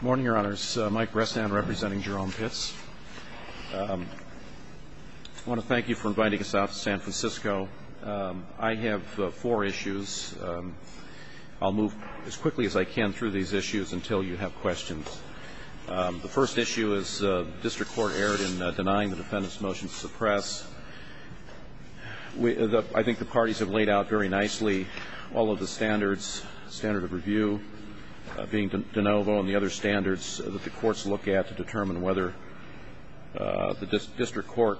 Good morning, Your Honors. Mike Bresnan representing Jerome Pitts. I want to thank you for inviting us out to San Francisco. I have 4 issues. I'll move as quickly as I can through these issues until you have questions. The first issue is the district court erred in denying the defendant's motion to suppress. I think the parties have laid out very nicely all of the standard of review, being de novo, and the other standards that the courts look at to determine whether the district court,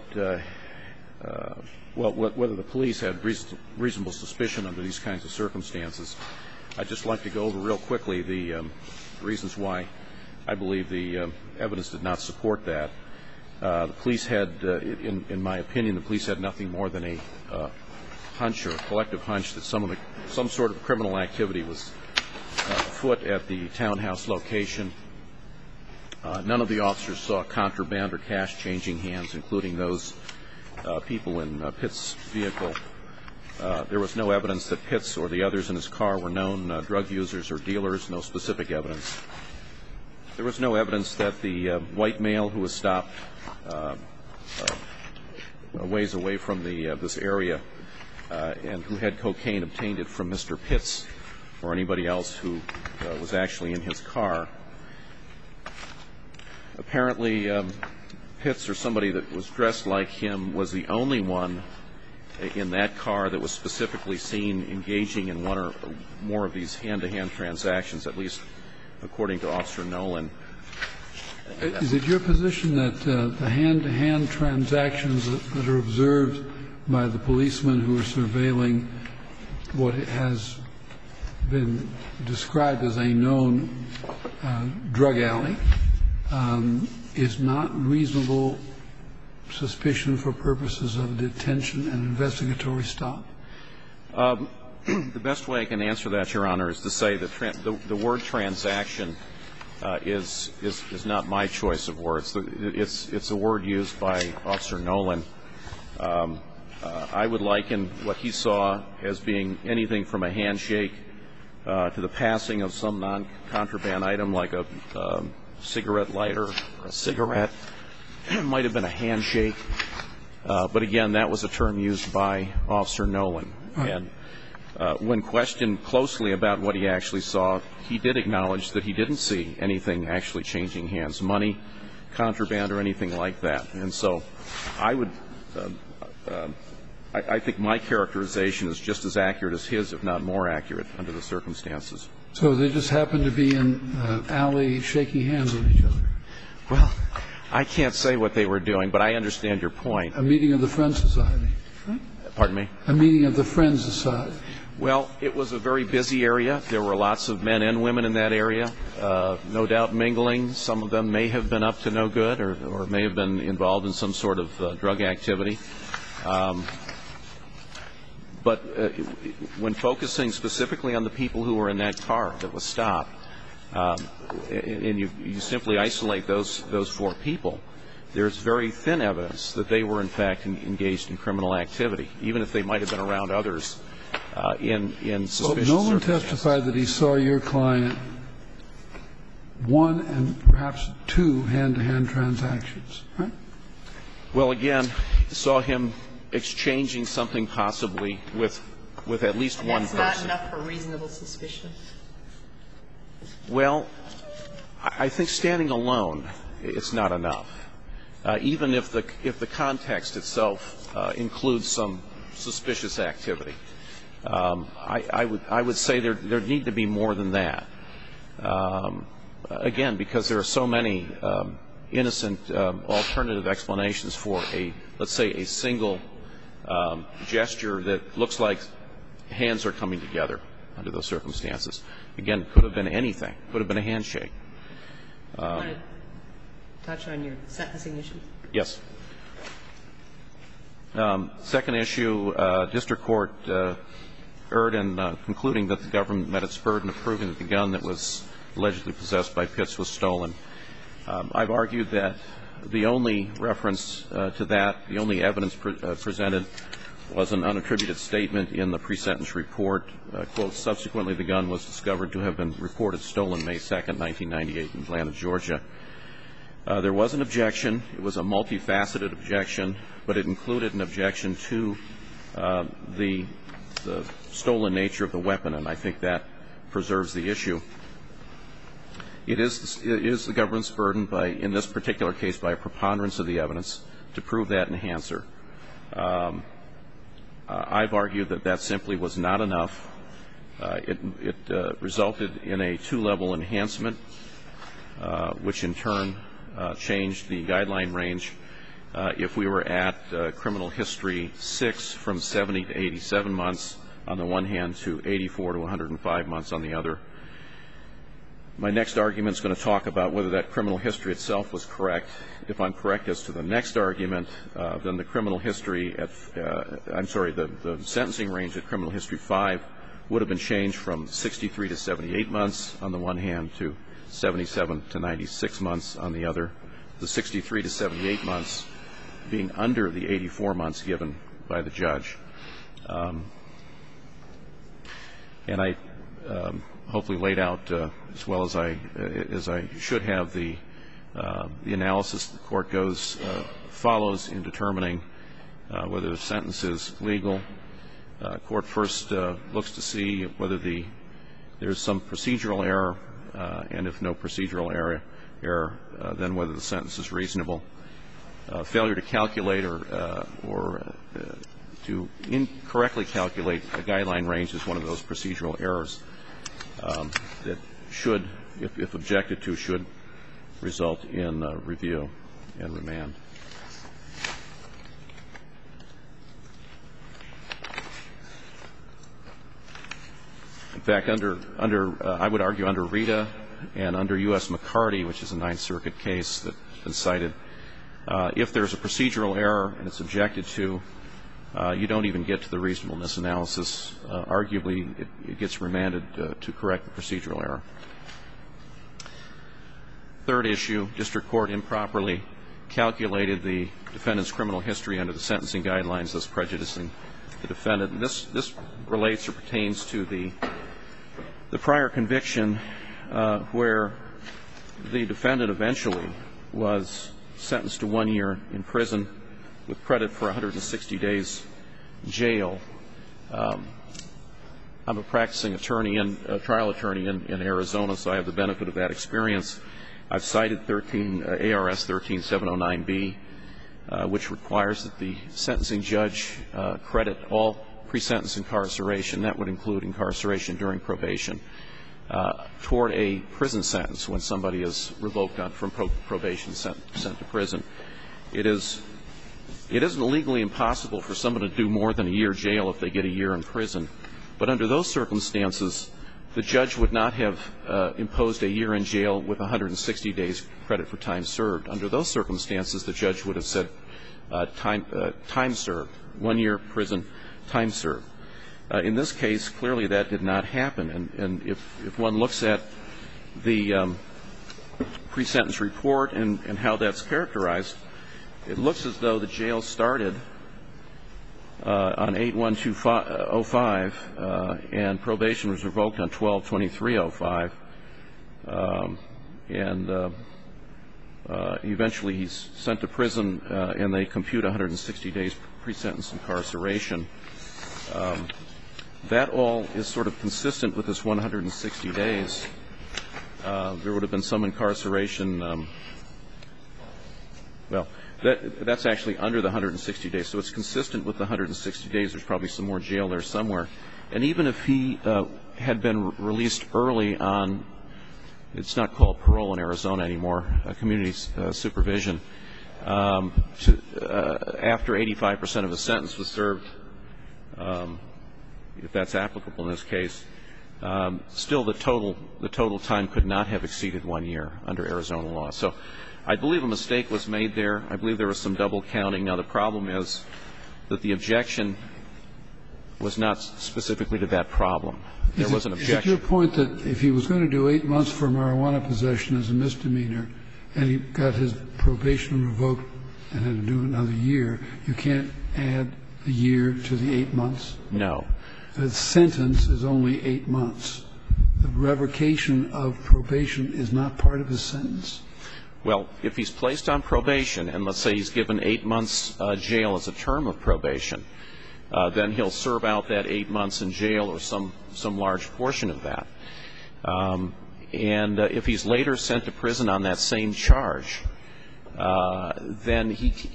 whether the police had reasonable suspicion under these kinds of circumstances. I'd just like to go over real quickly the reasons why I believe the evidence did not support that. The police had, in my opinion, the police had nothing more than a hunch or a collective hunch that some sort of criminal activity was afoot at the townhouse location. None of the officers saw contraband or cash changing hands, including those people in Pitts' vehicle. There was no evidence that Pitts or the others in his car were known drug users or dealers, no specific evidence. There was no evidence that the white male who was stopped a ways away from this area and who had cocaine obtained it from Mr. Pitts or anybody else who was actually in his car. Apparently, Pitts or somebody that was dressed like him was the only one in that car that was specifically seen engaging in one or more of these hand-to-hand transactions, at least according to Officer Nolan. Is it your position that the hand-to-hand transactions that are observed by the policemen who are surveilling what has been described as a known drug alley is not reasonable suspicion for purposes of detention and investigatory stop? The best way I can answer that, Your Honor, is to say that the word transaction is not my choice of words. It's a word used by Officer Nolan. I would liken what he saw as being anything from a handshake to the passing of some non-contraband item like a cigarette lighter or a cigarette. It might have been a handshake. But again, that was a term used by Officer Nolan. And when questioned closely about what he actually saw, he did acknowledge that he didn't see anything actually changing hands, money, contraband, or anything like that. And so I think my characterization is just as accurate as his, if not more accurate, under the circumstances. So they just happened to be in an alley shaking hands with each other? Well, I can't say what they were doing, but I understand your point. A meeting of the Friends Society, right? Pardon me? A meeting of the Friends Society. Well, it was a very busy area. There were lots of men and women in that area, no doubt mingling. Some of them may have been up to no good or may have been involved in some sort of drug activity. But when focusing specifically on the people who were in that car that was stopped, and you simply isolate those 4 people, there's very thin evidence that they were, in fact, engaged in criminal activity, even if they might have been around others in suspicious circumstances. Well, no one testified that he saw your client 1 and perhaps 2 hand-to-hand transactions, right? Well, again, saw him exchanging something possibly with at least one person. That's not enough for reasonable suspicion? Well, I think standing alone, it's not enough. Even if the context itself includes some suspicious activity. I would say there need to be more than that. Again, because there are so many innocent alternative explanations for let's say a single gesture that looks like hands are coming together under those circumstances. Again, it could have been anything. It could have been a handshake. Do you want to touch on your sentencing issue? Yes. Second issue, district court erred in concluding that the government met its burden of proving that the gun that was allegedly possessed by Pitts was stolen. I've argued that the only reference to that, the only evidence presented was an unattributed statement in the pre-sentence report. Quote, subsequently the gun was discovered to have been reported stolen May 2nd, 1998 in Atlanta, Georgia. There was an objection. It was a multifaceted objection, but it included an objection to the stolen nature of the weapon, and I think that preserves the issue. It is the government's burden in this particular case by a preponderance of the evidence to prove that enhancer. I've argued that simply was not enough. It resulted in a 2-level enhancement, which in turn changed the guideline range. If we were at criminal history 6 from 70 to 87 months on the one hand to 84 to 105 months on the other. My next argument is going to talk about whether that criminal history itself was correct. If I'm correct as to the next argument, then the criminal history the sentencing range at criminal history 5 would have been changed from 63 to 78 months on the one hand to 77 to 96 months on the other. The 63 to 78 months being under the 84 months given by the judge. And I hopefully laid out as well as I should have the analysis the court follows in determining whether the sentence is legal. Court first looks to see whether there's some procedural error, and if no procedural error, then whether the sentence is reasonable. Failure to calculate or to incorrectly calculate a guideline range is one of those procedural errors that should, if objected to, should result in review and remand. In fact, I would argue under Rita and under U.S. McCarty, which is a Ninth Circuit case that's been cited, if there's a procedural error and it's objected to, you don't even get to the reasonableness analysis. Arguably, it gets remanded to correct the procedural error. Third issue, district court improperly calculated the defendant's criminal history under the sentencing guidelines, thus prejudicing the defendant. And this relates or pertains to the prior conviction where the defendant eventually was sentenced to 1 year in prison with credit for 160 days jail. I'm a practicing attorney and trial attorney in Arizona, so I have the benefit of that experience. I've cited ARS 13709B, which requires that the sentencing judge credit all pre-sentence incarceration, that would include incarceration during probation, toward a prison sentence when somebody is revoked from probation, sent to prison. It isn't legally impossible for someone to do more than a year jail if they get a year in prison. But under those circumstances, the judge would not have imposed a year in jail with 160 days credit for time served. Under those circumstances, the judge would have said time served, 1 year prison, time served. In this case, clearly that did not happen. And if one looks at the pre-sentence report and how that's characterized, it looks as though the jail started on 8/1/05, and probation was revoked on 12/23/05, and eventually he's sent to prison, and they compute 160 days pre-sentence incarceration. That all is sort of consistent with this 160 days. There would have been some incarceration. Well, that's actually under the 160 days, so it's consistent with the 160 days. There's probably some more jail there somewhere. And even if he had been released early on, it's not called parole in Arizona anymore, community supervision, after 85% of his sentence was served, if that's applicable in this case, still the total time could not have exceeded 1 year under Arizona law. So I believe a mistake was made there. I believe there was some double counting. Now, the problem is that the objection was not specifically to that problem. There was an objection. Is it your point that if he was going to do 8 months for marijuana possession as a misdemeanor and he got his probation revoked and had to do another year, you can't add the year to the 8 months? No. The sentence is only 8 months. The revocation of probation is not part of his sentence? Well, if he's placed on probation, and let's say he's given 8 months jail as a term of probation, then he'll serve out that 8 months in jail or some large portion of that. And if he's later sent to prison on that same charge, then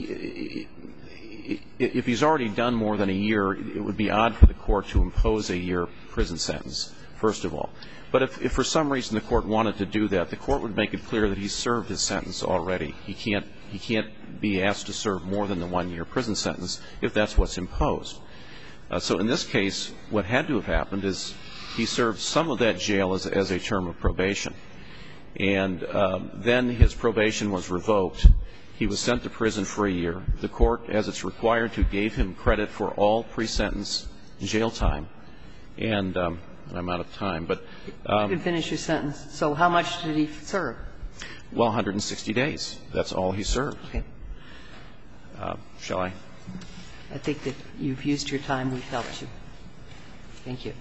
if he's already done more than a year, it would be odd for the court to impose a year prison sentence, first of all. But if for some reason the court wanted to do that, the court would make it clear that he's served his sentence already. He can't be asked to serve more than the 1-year prison sentence if that's what's imposed. So in this case, what had to have happened is he served some of that jail as a term of probation. And then his probation was revoked. He was sent to prison for a year. The court, as it's required to, gave him credit for all pre-sentence jail time. And I'm out of time. But you can finish your sentence. So how much did he serve? Well, 160 days. That's all he served. Okay. Shall I? I think that you've used your time. We've helped you. Thank you.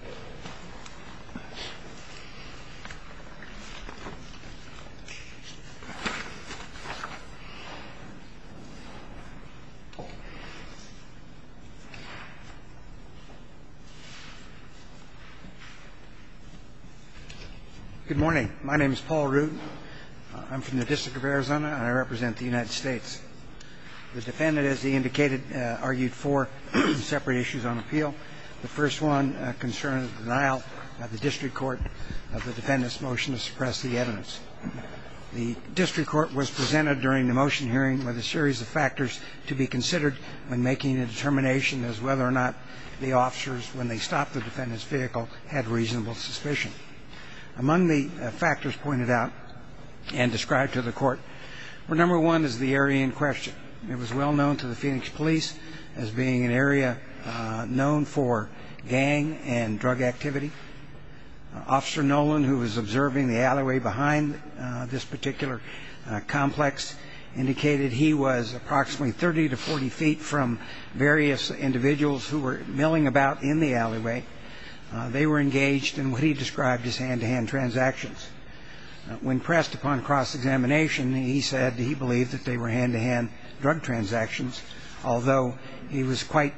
Good morning. My name is Paul Root. I'm from the District of Arizona, and I represent the United States. The defendant, as he indicated, argued 4 separate issues on appeal. The first one concerned the denial by the district court of the defendant's motion to suppress the evidence. The district court was presented during the motion hearing with a series of factors to be considered when making a determination as whether or not the officers, when they stopped the defendant's vehicle, had reasonable suspicion. Among the factors pointed out and described to the court were, number one, is the area in question. It was well known to the Phoenix police as being an area known for gang and drug activity. Officer Nolan, who was observing the alleyway behind this particular complex, indicated he was approximately 30 to 40 feet from various individuals who were milling about in the alleyway. They were engaged in what he described as hand-to-hand transactions. When pressed upon cross-examination, he said he believed that they were hand-to-hand drug transactions, although he was quite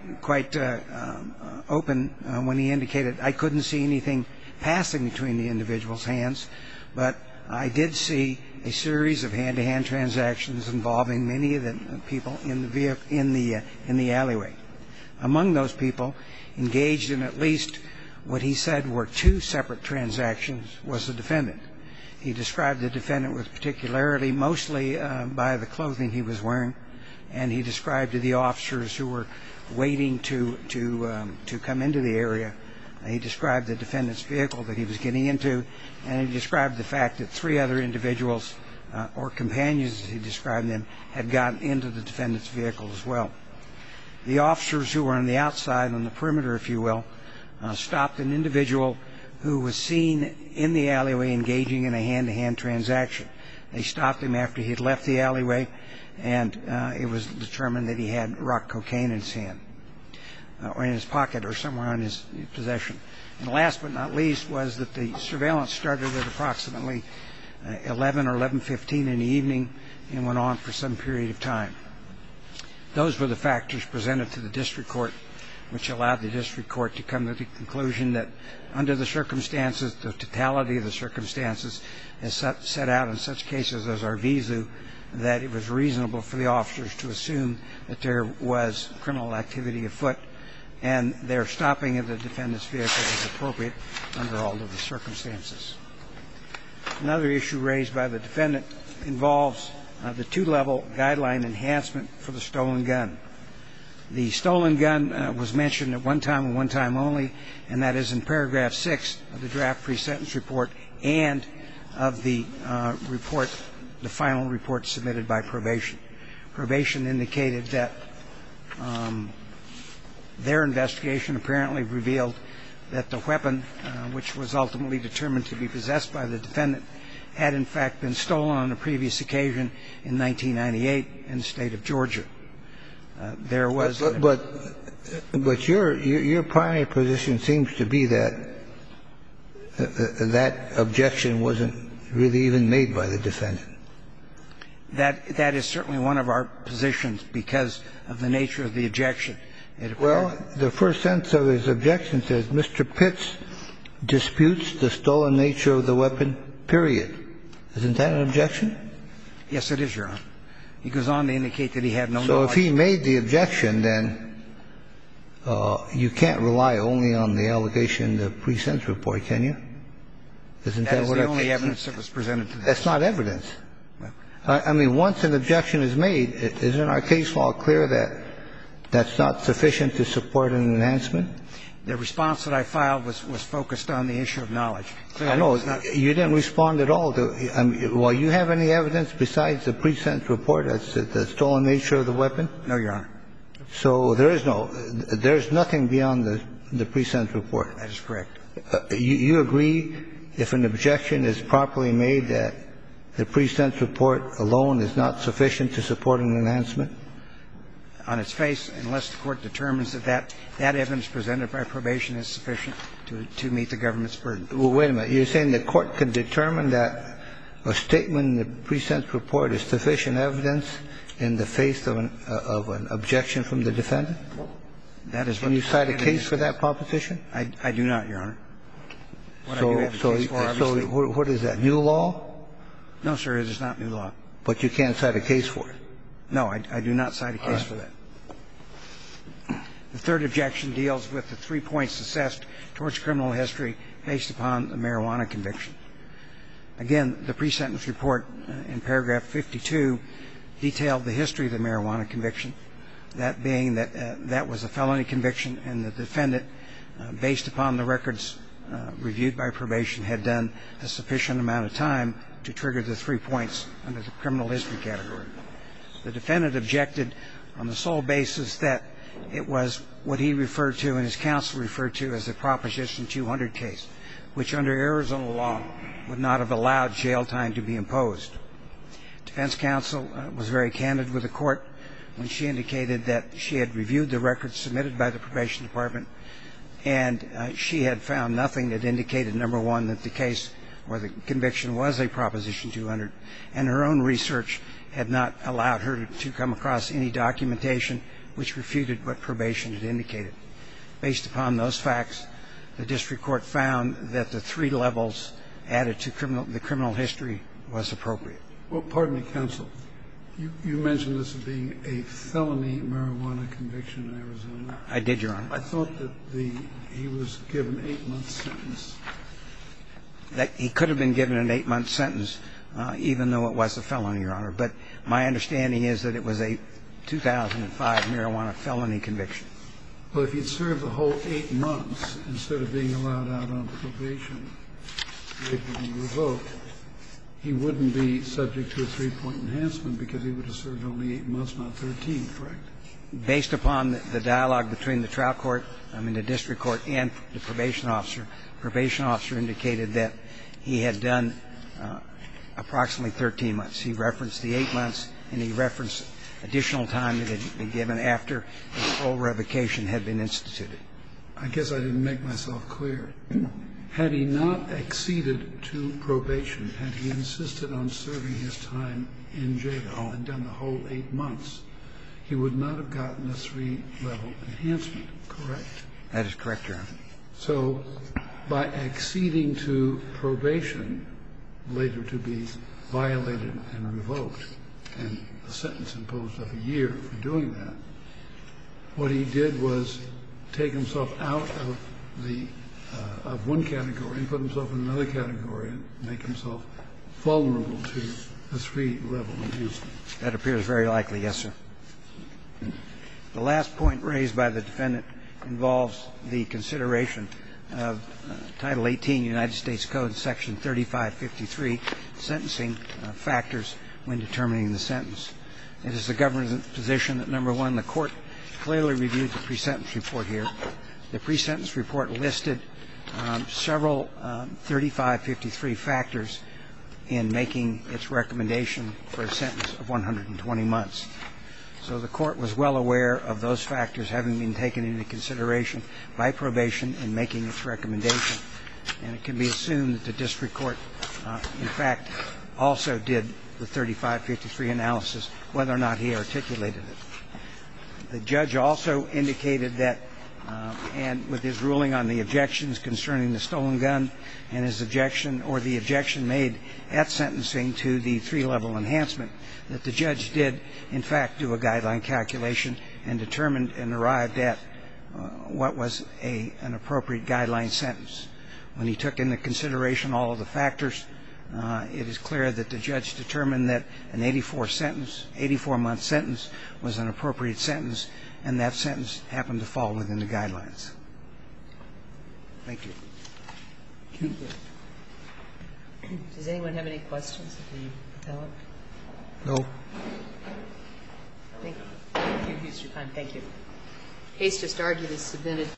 open when he indicated, I couldn't see anything passing between the individuals' hands, but I did see a series of hand-to-hand transactions involving many of the people in the alleyway. Among those people engaged in at least what he said were 2 separate transactions was the defendant. He described the defendant with particularity mostly by the clothing he was wearing, and he described to the officers who were waiting to come into the area. He described the defendant's vehicle that he was getting into, and he described the fact that 3 other individuals or companions, as he described them, had gotten into the defendant's vehicle as well. The officers who were on the outside, on the perimeter, if you will, stopped an individual who was seen in the alleyway engaging in a hand-to-hand transaction. They stopped him after he had left the alleyway, and it was determined that he had rock cocaine in his hand, or in his pocket, or somewhere in his possession. And last but not least was that the surveillance started at approximately 11 or 11:15 in the evening and went on for some period of time. Those were the factors presented to the district court, which allowed the district court to come to the conclusion that under the circumstances, the totality of the circumstances as set out in such cases as Arvizu, that it was reasonable for the officers to assume that there was criminal activity afoot, and their stopping of the defendant's vehicle was appropriate under all of the circumstances. Another issue raised by the defendant involves the 2-level guideline enhancement for the stolen gun. The stolen gun was mentioned at one time and one time only, and that is in paragraph 6 of the draft pre-sentence report and of the report, the final report submitted by probation. Probation indicated that their investigation apparently revealed that the weapon, which was ultimately determined to be possessed by the defendant, had in fact been stolen on a previous occasion in 1998 in the state of Georgia. There was But But your primary position seems to be that that objection wasn't really even made by the defendant. That is certainly one of our positions because of the nature of the objection. Well, the first sentence of his objection says, Mr. Pitts disputes the stolen nature of the weapon, period. Isn't that an objection? Yes, it is, Your Honor. He goes on to indicate that he had no knowledge. So if he made the objection, then you can't rely only on the allegation in the pre-sentence report, can you? Isn't that what the only evidence that was presented to this? That's not evidence. I mean, once an objection is made, isn't our case law clear that that's not sufficient to support an enhancement? The response that I filed was focused on the issue of knowledge. I know. You didn't respond at all. Well, you have any evidence besides the pre-sentence report as to the stolen nature of the weapon? No, Your Honor. So there's nothing beyond the pre-sentence report. That is correct. You agree if an objection is properly made that the pre-sentence report alone is not sufficient to support an enhancement? On its face, unless the Court determines that that evidence presented by probation is sufficient to meet the government's burden. Well, wait a minute. You're saying the Court can determine that a statement in the pre-sentence report is sufficient evidence in the face of an objection from the defendant? That is what Can you cite a case for that proposition? I do not, Your Honor. What I do have a case for, obviously. So what is that, new law? No, sir, it is not new law. But you can't cite a case for it? No, I do not cite a case for that. The third objection deals with the 3 points assessed towards criminal history based upon the marijuana conviction. Again, the pre-sentence report in paragraph 52 detailed the history of the marijuana conviction, that being that that was a felony conviction and the defendant, based upon the records reviewed by probation, had done a sufficient amount of time to trigger the 3 points under the criminal history category. The defendant objected on the sole basis that it was what he referred to and his counsel referred to as a Proposition 200 case, which under Arizona law would not have allowed jail time to be imposed. Defense counsel was very candid with the Court when she indicated that she had reviewed the records submitted by the probation department and she had found nothing that indicated, number one, that the case or the conviction was a Proposition 200, and her own research had not allowed her to come across any documentation which refuted what probation had indicated. Based upon those facts, the district court found that the 3 levels added to the criminal history was appropriate. Well, pardon me, counsel. You mentioned this as being a felony marijuana conviction in Arizona. I did, Your Honor. I thought that he was given an 8-month sentence. That he could have been given an 8-month sentence, even though it was a felony, Your Honor. But my understanding is that it was a 2005 marijuana felony conviction. Well, if he'd served the whole 8 months instead of being allowed out on probation, it would be revoked. He wouldn't be subject to a 3-point enhancement because he would have served only 8 months, not 13, correct? Based upon the dialogue between the trial court, the district court, and the probation officer indicated that he had done approximately 13 months. He referenced the 8 months, and he referenced additional time that had been given after the full revocation had been instituted. I guess I didn't make myself clear. Had he not acceded to probation, had he insisted on serving his time in jail and done the whole 8 months, he would not have gotten a 3-level enhancement, correct? That is correct, Your Honor. So by acceding to probation, later to be violated and revoked, and a sentence imposed of a year for doing that, what he did was take himself out of one category and put himself in another category and make himself vulnerable to a 3-level enhancement. That appears very likely, yes, sir. The last point raised by the defendant involves the consideration of Title 18 United States Code, Section 3553, sentencing factors when determining the sentence. It is the government's position that, number one, the court clearly reviewed the pre-sentence report here. The pre-sentence report listed several 3553 factors in making its recommendation for a sentence of 120 months. So the Court was well aware of those factors having been taken into consideration by probation in making its recommendation. And it can be assumed that the district court, in fact, also did the 3553 analysis, whether or not he articulated it. The judge also indicated that, and with his ruling on the objections concerning the stolen gun and his objection or the objection made at sentencing to the 3-level enhancement, that the judge did, in fact, do a guideline calculation and determined and arrived at what was an appropriate guideline sentence. When he took into consideration all of the factors, it is clear that the judge determined that an 84-month sentence was an appropriate sentence, and that sentence happened to fall within the guidelines. Thank you. Thank you. Does anyone have any questions of the appellant? No. Thank you. You've used your time. Thank you. Case just argued is submitted.